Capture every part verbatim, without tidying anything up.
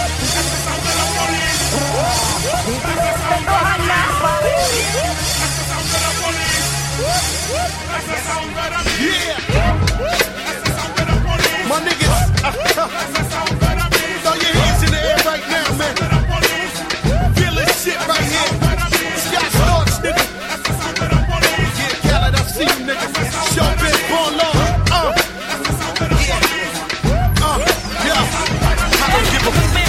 Yeah, my niggas, throw your hands in the air right now, man. Feel this shit right here. Scott Storch, nigga. Yeah, Khaled, I see you, nigga. Show been born long. Uh, yeah, uh, yeah. I don't give a fuck.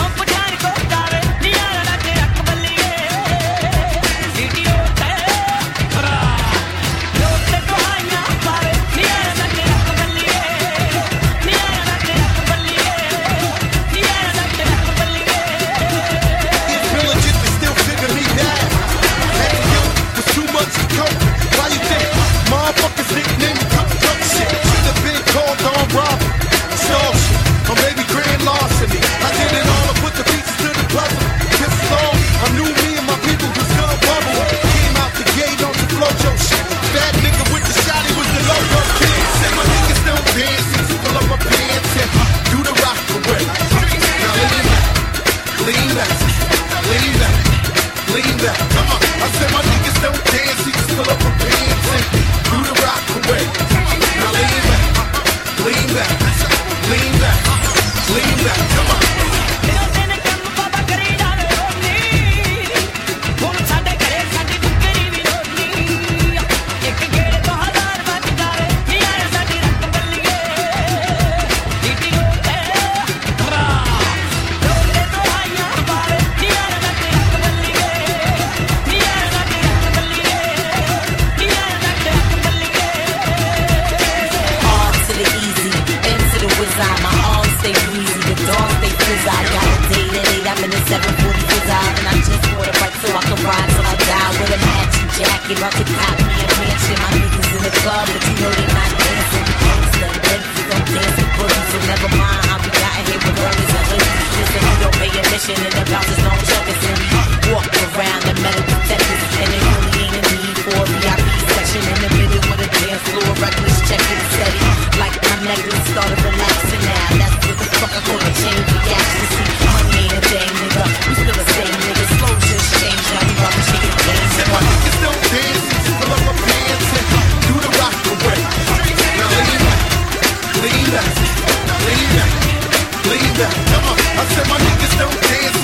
About to cop me a mansion, my niggas in the club, but you know they not dancing. Gangsta, gangsta, don't dance with pussies, so never mind how we got here with burgers and hoodies. Listen, we don't pay admission, and the bouncers don't check us, and we walk around the metal detectors, and there really ain't a need for a V I P section in the middle with a dance floor, reckless checking steady. Like my necklace started relaxing now, that's what the fuck I call a chain reaction. See, money ain't a thing, nigga, we still the same nigga, slow just change, now we rockin' shaking games, my niggas don't dance, pull up my pants and do the rock away. Now lean back, lean back, lean back, lean back. Come on, I said my niggas don't dance.